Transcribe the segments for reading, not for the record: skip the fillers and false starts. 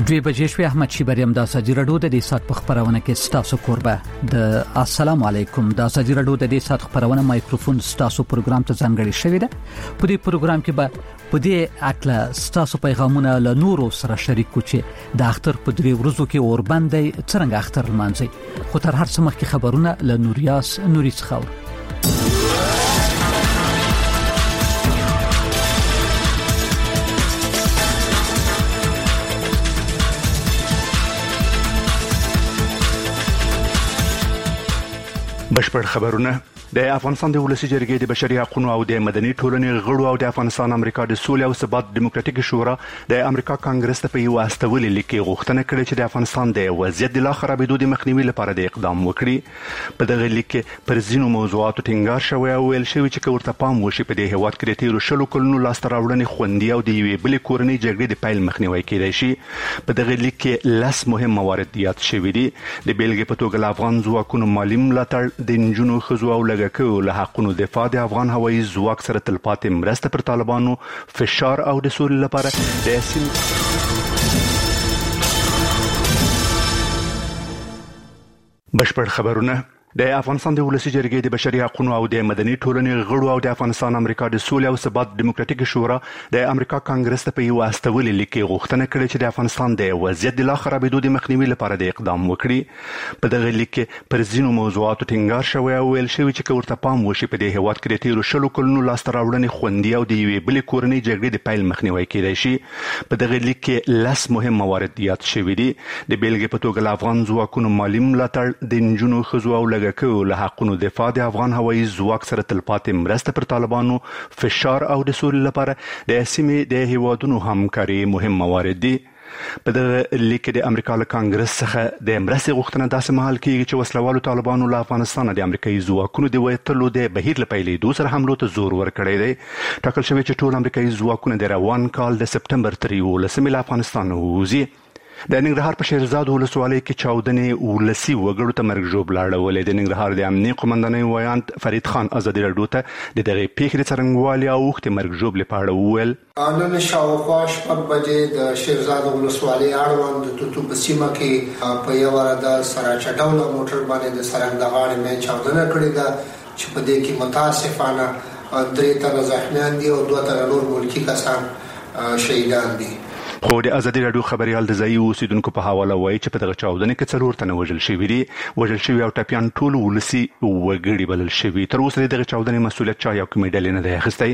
دوی بجې شوې احمد شیبریم د ازادي راډیو د دې سات په خبرونه کې ستاسو قربه د السلام علیکم د ازادي راډیو د دې سات خبرونه مایکروفون ستاسو پروګرام ته ځانګړی شوی دی په دې پروګرام کې به په دې اکله ستاسو پیغامونه له نورو سره شریک کوچي د اختر په 3 ورځو کې اوربندې څنګه اختر لمانځي خو تر هر څه مخکې خبرونه له نوري څخه بشپړ خبرونه د افغانستان د ولسی جرګې د بشري حقوقو او د مدني ټولنې غړو او د افغانستان امریکا د سولې او ثبات دیموکراتیک شورا د امریکا کانګرس ته په یو استولې لیکي غوښتنه کړې چې د افغانستان د وضعیت د لا خرابېدو د مخنیوي لپاره د اقدام وکړي په دغه لیک کې پر ځینو موضوعاتو ټینګار شوی او ویل شوی چې ورته پام وشي په دې هیواد کې د تیرو شلو کلونو لاسته راوړنې خوندي او د یوې بلې کورنۍ جګړې د پیل مخنیوي کېدای شي په دغه لیک کې لس مهم موارد یاد شوي دي د بیلګې په توګه افغان ځواکونو مالی ملاتړ د نجونو ښځو او لږکیو له حقونو دفاع د افغان هوایي ځواک سره تلپاتې مرسته پر طالبانو فشار او د سولې لپاره د بشپړ خبرونه د افغانستان د ولسی جرګې د بشري حقوقو او د مدني ټولنې غړو او د افغانستان امریکا د سولې او ثبات دیموکراتیک شورا د امریکا کانګرس ته په یو استولې لیکي غوښتنه کړې چې د افغانستان د وضعیت د لا خرابېدو د مخنیوي لپاره د اقدام وکړي په دغه لیک کې پر ځینو موضوعاتو ټینګار شوی او ویل شوی چې ورته پام وشي په دې هیواد کې د تیرو شلو کلونو لاسته راوړنې خوندي او د یوې بلې کورنۍ جګړې د پیل مخنیوي کېدای شي په دغه لیک کې لس مهم موارد یاد شوي دي د بیلګې په توګه افغان ځواکونو مالی ملاتړ د نجونو ښځو او لږکیو له حقونو دفاع د افغان هوایي ځواک سره تلپاتې مرسته پر طالبانو فشار او د سولې لپاره د سیمې د هیوادونو همکاري مهم موارد دي په دغه لیک د امریکا له کانګرس څخه د مرستې غوښتنه داسې مهال کېږي چې وسلوالو طالبانو له افغانستان د امریکایي ځواکونو د وتلو د بهیر له پیلېدو سره حملو ته زور ورکړی دی ټاکل شوی چې ټول امریکایي ځواکونه د روان کال د سپتمبر 13 له افغانستان ووځي د ننګرهار په شیرزاد ولسوالۍ کې چاودنې ولسی وګړو ته مرګ ژوبله اړولې د ننګرهار د امنیه قومندانۍ ویاند فرید خان ازادي راډیو ته د دغې پیښې د څرنګوالي او اوښتې مرګ ژوبلې په اړه وویل نن شاوخوا 6 بجې د شیرزاد ولسوالۍ اړوند د توتو په سیمه کې په یو د سراچا ډوله موټر باندې د سرنګ د غاړې مې چاودنه کړې ده چې په دې کې متاسفانه 3 تنه زخمیان دي او 2 تنه نور ملکي کسان شهیدان دي خو د ازادي راډیو خبريال د ځایي اوسیدونکو په حواله وایي چې په دغه چاودنې کې 4 تنه وژل شوي دي او ټاپیان ټول ولسی وګړي بلل شوي تر اوسه دغه چاودنې مسؤلیت چا یو کومې ډلې نه دی اخیستی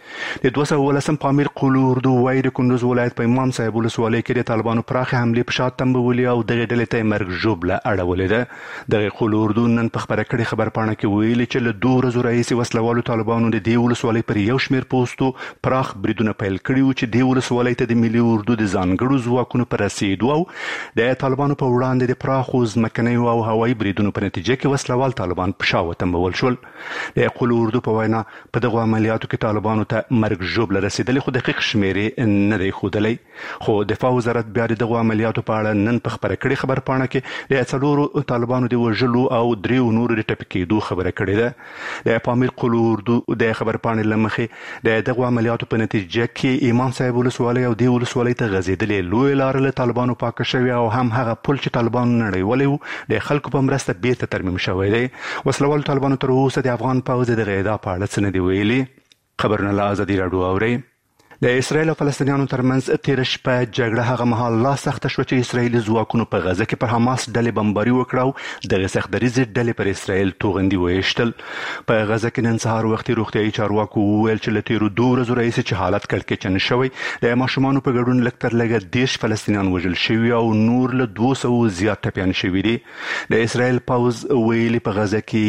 د 218 پامیر قولو اردو وایي د کندوز ولایت په امام صاحب ولسوالۍ کې د طالبانو پراخه حملې په شا تنبولي او دغه ډلې ته مرګ ژوبله اړولې ده د قولو اردو نن په خبره کړې خبرپاڼه کې ویلي چې له 2 ورځو راهیسې وسلوالو طالبانو د دې ولسوالۍ پر یو شمېر پوسټو پراخ بریدونه پیل کړي وو چې د ولسوالۍ ته د ملي اردو د ځانګړو ځواکونو پر رسیدو او د طالبانو په وړاندې د پراخو ځمکنیو او هوایي بریدونو په نتیجه کې وسلوال طالبان په شا وتنبول شول د قولو اردو په وینا په دغه عملیاتو کې طالبانو ته مرګ ژوبله رسیدلې خو دقیق شمیرې نه دی ښودلی خو دفاع وزارت بیا د دغو عملیاتو په اړه نن په خبره کړې خبرپاڼه کې د 4 طالبانو د وژلو او 3 نورو د ټپي کېدو خبره کړې ده د پامیر قولو اردو د خبرپاڼې له مخې د دغو عملیاتو په نتیجه کې امام صاحب ولسوالۍ او د ولسوالۍ ته غځېدلې لویه لاره له طالبانو پاکه شوې او هم هغه پل چې طالبانو نړیولی و د خلکو په مرسته بیرته ترمیم شوی دی وسلوالو طالبانو تر اوسه د افغان پوځ دغه ادعا په اړه څه نه دي ویلي خبرونه له ازادي راډیو اورئ د اسرایل او فلسطینیانو ترمنځ تیر شپه جګړه هغه مهال لا سخته شوه چې اسرایلي ځواکونو په غزه کې پر حماس ډلې بمباري وکړه او دغه سختدریځې ډلې پر اسرایل توغندي ویشتل په غزه کې نن سهار وختي روغتیایي چارواکو وویل چې له تیرو 2 ورځو راهیسې چې حالت کړکېچن شوی د ماشومانو په ګډون لږ تر لږه 10 فلسطینیان وژل شوي او نور له 200 زیات ټپیان شوي دي د اسرایل پوځ ویلي په غزه کې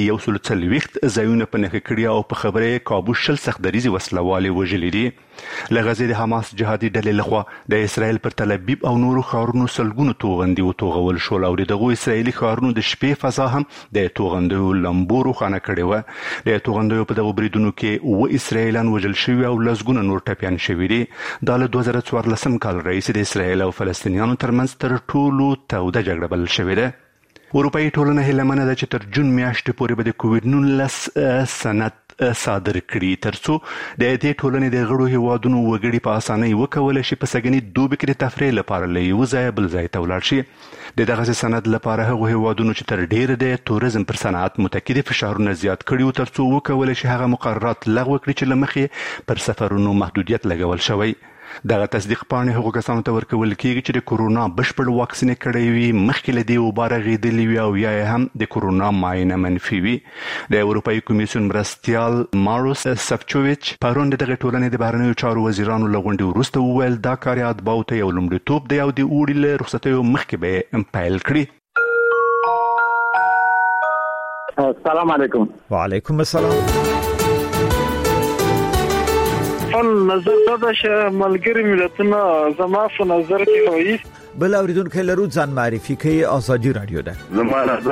140 ځایونه په نښه کړي او په خبره کابو شل سختدریځې وسلوالې وژلي دي له غزې د حماس جهادي ډلې لخوا د اسرایل پر تل ابیب او نورو ښارونو سلګونو توغندي وتوغول شول او دغه اسرایلي ښارونو د شپې فضا هم د توغندیو لمبو روښانه کړې وه د توغندیو په دغو بریدونو کې 7 اسرایلیان وژل شوي او لسګونه نور ټپیان شوي دي دا له 2014 کال راهیسې د اسرایل او فلسطینیانو ترمنځ تر ټولو توده جګړه بلل شوې ده اروپایي ټولنه هیله منه ده چې تر جون میاشتې پورې به د کووډ 19 سند صادر کړي ترڅو د دې ټولنې د غړو هیوادونو وګړي په اسانۍ وکولای شي په سګنی دوبي کې د تفریح لپاره له یو ځای بل ځای ته ولاړ شي. د دغه سند لپاره هغه هیوادونو چې تر ډیره د تورزم پر صنعت متکی فشارونه زیات کړي ترڅو وکولای شي هغه مقررات لغوه کړي چې لمخې پر سفرونو محدودیت لګول شوی. دغه تصدیق پاڼې هغو کسانو ته ورکول کېږي چې د کورونا بشپړ واکسین کړی وي، مخکې له دې وبارغېدلي وي او یا هم د کورونا معاینه منفي وي. د اروپایي کمیسیون مرستیال ماروس سفچوویچ پرون دغه ټولنې د بهرنیو چارو وزیرانو له غونډې وروسته وویل دا کار یې اتباعو ته یو لومړیتوب دی او د اوړي له رخصتیو مخکې به یې پیل کړي. السلام علیکم. وعلیکم السلام. نظر دا چې ملګری ملتونه زما په نظر کې وایي بل اوریدونکو لرو ځان معرفي کوي ازادي رادیو ده. زما